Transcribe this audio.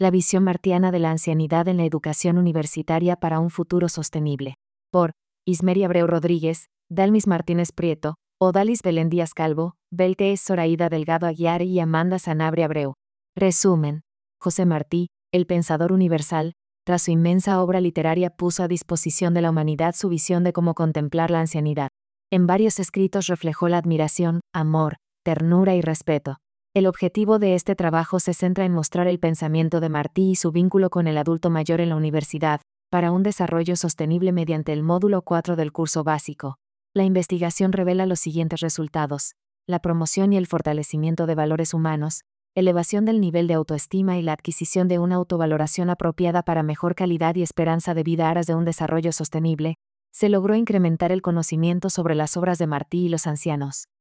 La visión martiana de la ancianidad en la educación universitaria para un futuro sostenible. Por Ismeri Abreu Rodríguez, Dalmis Martínez Prieto, Odalis Belén Díaz Calvo, Beltés Zoraida Delgado Aguiar y Amanda Sanabria Abreu. Resumen. José Martí, el pensador universal, tras su inmensa obra literaria puso a disposición de la humanidad su visión de cómo contemplar la ancianidad. En varios escritos reflejó la admiración, amor, ternura y respeto. El objetivo de este trabajo se centra en mostrar el pensamiento de Martí y su vínculo con el adulto mayor en la universidad, para un desarrollo sostenible mediante el módulo 4 del curso básico. La investigación revela los siguientes resultados: la promoción y el fortalecimiento de valores humanos, elevación del nivel de autoestima y la adquisición de una autovaloración apropiada para mejor calidad y esperanza de vida aras de un desarrollo sostenible. Se logró incrementar el conocimiento sobre las obras de Martí y los ancianos.